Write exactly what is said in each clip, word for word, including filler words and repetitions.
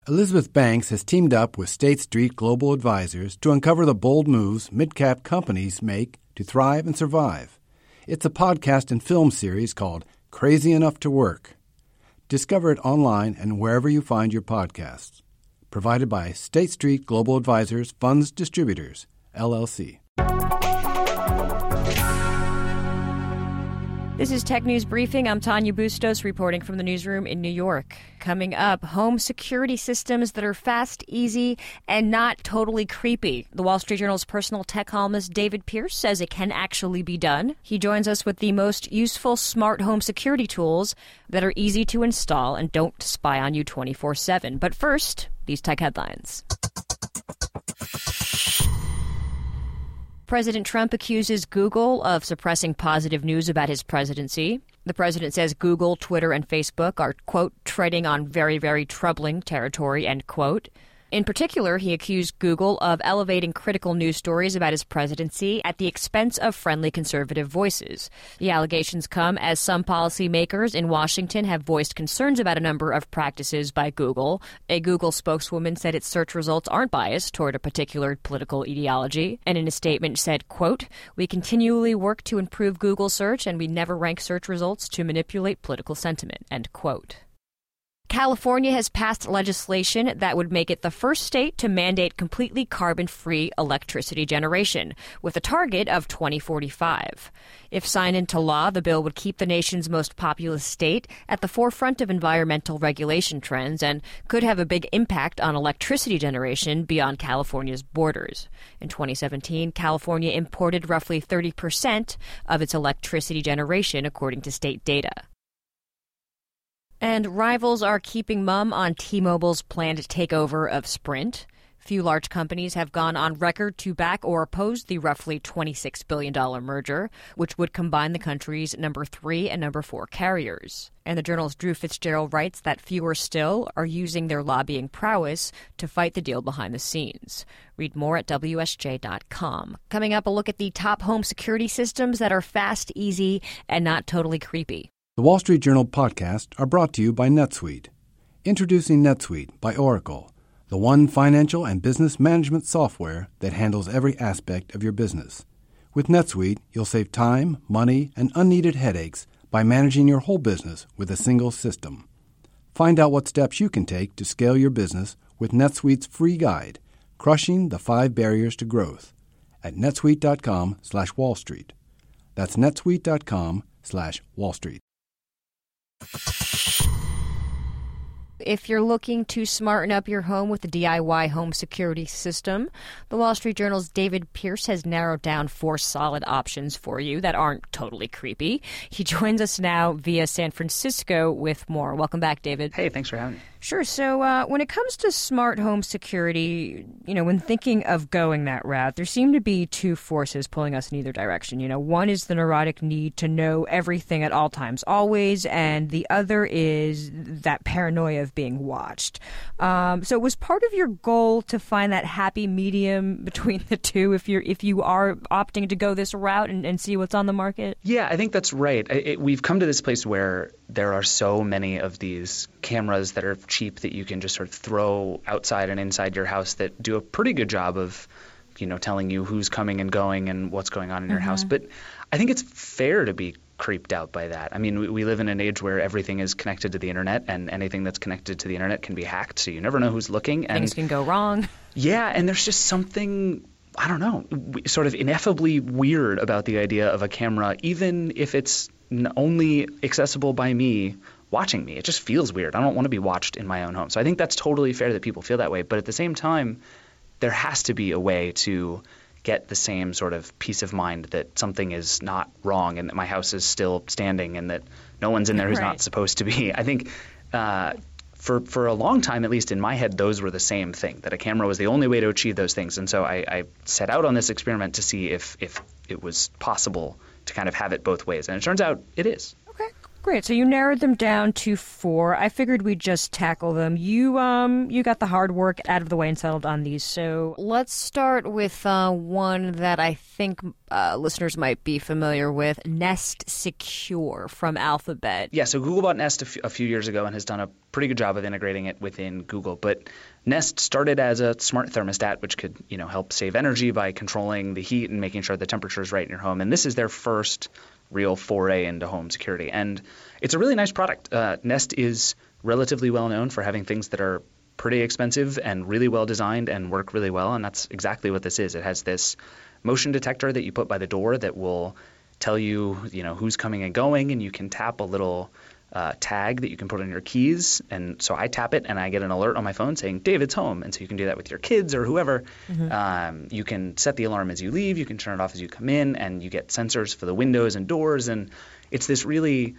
Elizabeth Banks has teamed up with State Street Global Advisors to uncover the bold moves mid-cap companies make to thrive and survive. It's a podcast and film series called Crazy Enough to Work. Discover it online and wherever you find your podcasts. Provided by State Street Global Advisors Funds Distributors, L L C. This is Tech News Briefing. I'm Tanya Bustos reporting from the newsroom in New York. Coming up, home security systems that are fast, easy, and not totally creepy. The Wall Street Journal's personal tech columnist David Pierce says it can actually be done. He joins us with the most useful smart home security tools that are easy to install and don't spy on you twenty-four seven. But first, these tech headlines. President Trump accuses Google of suppressing positive news about his presidency. The president says Google, Twitter, and Facebook are, quote, treading on very, very troubling territory, end quote. In particular, he accused Google of elevating critical news stories about his presidency at the expense of friendly conservative voices. The allegations come as some policymakers in Washington have voiced concerns about a number of practices by Google. A Google spokeswoman said its search results aren't biased toward a particular political ideology, and in a statement said, quote, "We continually work to improve Google search, and we never rank search results to manipulate political sentiment," end quote. California has passed legislation that would make it the first state to mandate completely carbon-free electricity generation, with a target of twenty forty-five. If signed into law, the bill would keep the nation's most populous state at the forefront of environmental regulation trends and could have a big impact on electricity generation beyond California's borders. In twenty seventeen, California imported roughly thirty percent of its electricity generation, according to state data. And rivals are keeping mum on T-Mobile's planned takeover of Sprint. Few large companies have gone on record to back or oppose the roughly twenty-six billion dollars merger, which would combine the country's number three and number four carriers. And the Journal's Drew Fitzgerald writes that fewer still are using their lobbying prowess to fight the deal behind the scenes. Read more at W S J dot com. Coming up, a look at the top home security systems that are fast, easy, and not totally creepy. The Wall Street Journal podcasts are brought to you by NetSuite. Introducing NetSuite by Oracle, the one financial and business management software that handles every aspect of your business. With NetSuite, you'll save time, money, and unneeded headaches by managing your whole business with a single system. Find out what steps you can take to scale your business with NetSuite's free guide, Crushing the Five Barriers to Growth, at netsuite.com slash Wall Street. That's netsuite.com slash Wall Street. If you're looking to smarten up your home with a D I Y home security system, the Wall Street Journal's David Pierce has narrowed down four solid options for you that aren't totally creepy. He joins us now via San Francisco with more. Welcome back, David. Hey, thanks for having me. Sure. So uh, when it comes to smart home security, you know, when thinking of going that route, there seem to be two forces pulling us in either direction. You know, one is the neurotic need to know everything at all times, always, and the other is that paranoia of being watched. Um, so was part of your goal to find that happy medium between the two if you're if you are opting to go this route and, and see what's on the market? Yeah, I think that's right. It, it, we've come to this place where there are so many of these cameras that are cheap that you can just sort of throw outside and inside your house that do a pretty good job of, you know, telling you who's coming and going and what's going on in mm-hmm. your house. But I think it's fair to be creeped out by that. I mean, we, we live in an age where everything is connected to the internet, and anything that's connected to the internet can be hacked, so you never know who's looking. And things can go wrong. Yeah, and there's just something, I don't know, sort of ineffably weird about the idea of a camera, even if it's only accessible by me watching me. It just feels weird. I don't want to be watched in my own home. So I think that's totally fair that people feel that way. But at the same time, there has to be a way to get the same sort of peace of mind that something is not wrong and that my house is still standing and that no one's in there who's right. not supposed to be. I think uh, for for a long time, at least in my head, those were the same thing, that a camera was the only way to achieve those things. And so I, I set out on this experiment to see if if it was possible to kind of have it both ways. And it turns out it is. Okay. Great. So you narrowed them down to four. I figured we'd just tackle them. You um you got the hard work out of the way and settled on these. So let's start with uh, one that I think uh, listeners might be familiar with, Nest Secure from Alphabet. Yeah, so Google bought Nest a, f- a few years ago and has done a pretty good job of integrating it within Google. But Nest started as a smart thermostat, which could, you know, help save energy by controlling the heat and making sure the temperature is right in your home. And this is their first real foray into home security. And it's a really nice product. Uh, Nest is relatively well known for having things that are pretty expensive and really well designed and work really well. And that's exactly what this is. It has this motion detector that you put by the door that will tell you, you know, who's coming and going, and you can tap a little uh, tag that you can put on your keys. And so I tap it and I get an alert on my phone saying David's home. And so you can do that with your kids or whoever. Mm-hmm. Um, you can set the alarm as you leave. You can turn it off as you come in, and you get sensors for the windows and doors. And it's this really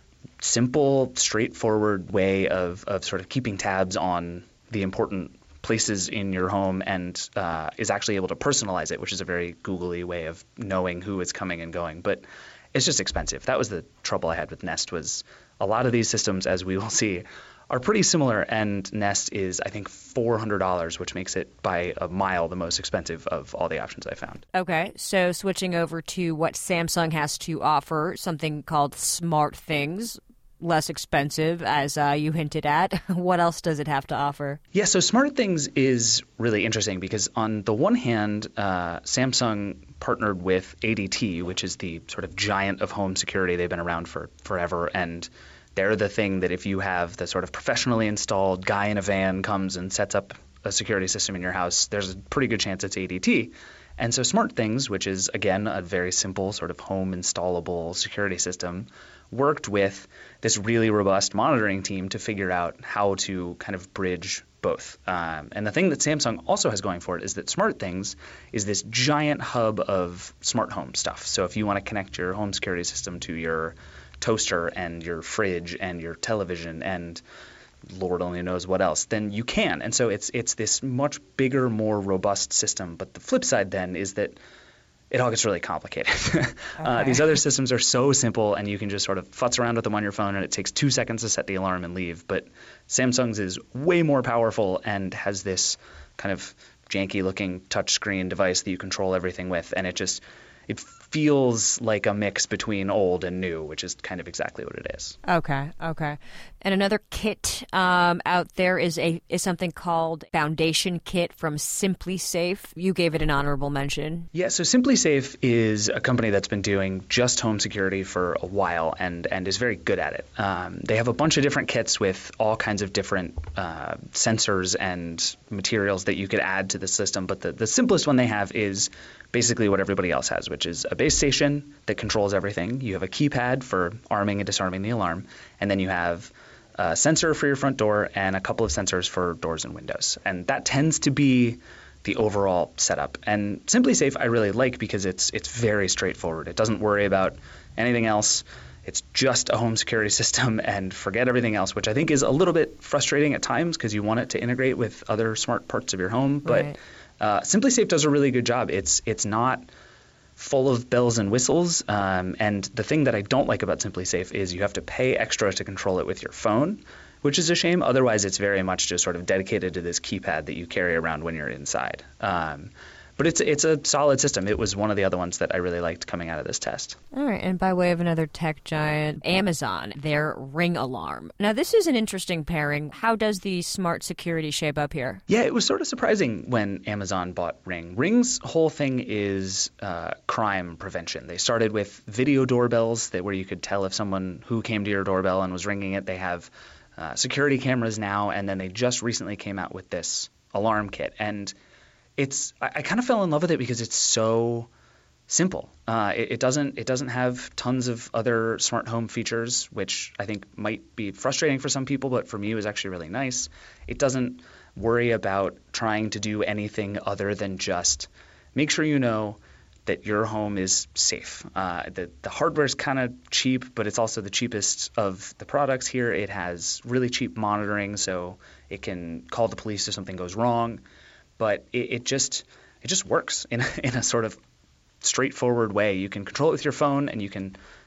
simple, straightforward way of, of sort of keeping tabs on the important places in your home, and uh, is actually able to personalize it, which is a very Googly way of knowing who is coming and going. But it's just expensive. That was the trouble I had with Nest, was a lot of these systems, as we will see, are pretty similar, and Nest is, I think, four hundred dollars, which makes it by a mile the most expensive of all the options I found. Okay, so switching over to what Samsung has to offer, something called SmartThings. Less expensive, as uh, you hinted at. What else does it have to offer? Yeah, so SmartThings is really interesting because on the one hand, uh, Samsung partnered with A D T, which is the sort of giant of home security. They've been around for forever, and they're the thing that if you have the sort of professionally installed guy in a van comes and sets up a security system in your house, there's a pretty good chance it's A D T. And so SmartThings, which is, again, a very simple sort of home installable security system, worked with this really robust monitoring team to figure out how to kind of bridge both. Um, and the thing that Samsung also has going for it is that SmartThings is this giant hub of smart home stuff. So if you want to connect your home security system to your toaster and your fridge and your television and Lord only knows what else, then you can. And so it's it's this much bigger, more robust system. But the flip side then is that it all gets really complicated. Okay. uh, these other systems are so simple, and you can just sort of futz around with them on your phone, and it takes two seconds to set the alarm and leave. But Samsung's is way more powerful and has this kind of janky-looking touchscreen device that you control everything with, and it just it feels like a mix between old and new, which is kind of exactly what it is. Okay, okay. And another kit um, out there is a is something called Foundation Kit from SimpliSafe. You gave it an honorable mention. Yeah, so SimpliSafe is a company that's been doing just home security for a while and, and is very good at it. Um, they have a bunch of different kits with all kinds of different uh, sensors and materials that you could add to the system, but the, the simplest one they have is basically what everybody else has, which is a base station that controls everything. You have a keypad for arming and disarming the alarm, and then you have a sensor for your front door and a couple of sensors for doors and windows. And that tends to be the overall setup. And SimpliSafe I really like because it's it's very straightforward. It doesn't worry about anything else. It's just a home security system, and forget everything else, which I think is a little bit frustrating at times because you want it to integrate with other smart parts of your home. But right. Uh, SimpliSafe does a really good job. It's it's not full of bells and whistles. Um, and the thing that I don't like about SimpliSafe is you have to pay extra to control it with your phone, which is a shame. Otherwise, it's very much just sort of dedicated to this keypad that you carry around when you're inside. Um, But it's it's a solid system. It was one of the other ones that I really liked coming out of this test. All right, and by way of another tech giant, Amazon, their Ring alarm. Now, this is an interesting pairing. How does the smart security shape up here? Yeah, it was sort of surprising when Amazon bought Ring. Ring's whole thing is uh, crime prevention. They started with video doorbells that where you could tell if someone who came to your doorbell and was ringing it. They have uh, security cameras now, and then they just recently came out with this alarm kit. And It's I, I kind of fell in love with it because it's so simple. Uh, it, it doesn't it doesn't have tons of other smart home features, which I think might be frustrating for some people, but for me it was actually really nice. It doesn't worry about trying to do anything other than just make sure you know that your home is safe. Uh, the the hardware is kind of cheap, but it's also the cheapest of the products here. It has really cheap monitoring, so it can call the police if something goes wrong. But it, it just it just works in a, in a sort of straightforward way. You can control it with your phone, and you can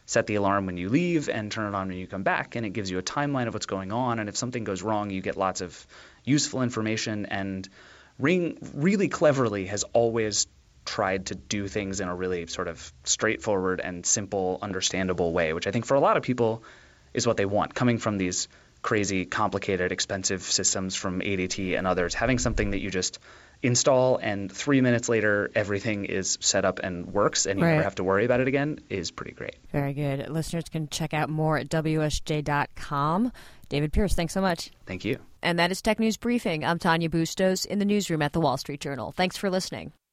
set the alarm when you leave and turn it on when you come back, and it gives you a timeline of what's going on. And if something goes wrong, you get lots of useful information. And Ring really cleverly has always tried to do things in a really sort of straightforward and simple, understandable way, which I think for a lot of people is what they want. Coming from these crazy, complicated, expensive systems from A D T and others, having something that you just install and three minutes later everything is set up and works and you right. never have to worry about it again is pretty great. Very good. Listeners can check out more at W S J dot com. David Pierce, thanks so much. Thank you. And that is Tech News Briefing. I'm Tanya Bustos in the newsroom at the Wall Street Journal. Thanks for listening.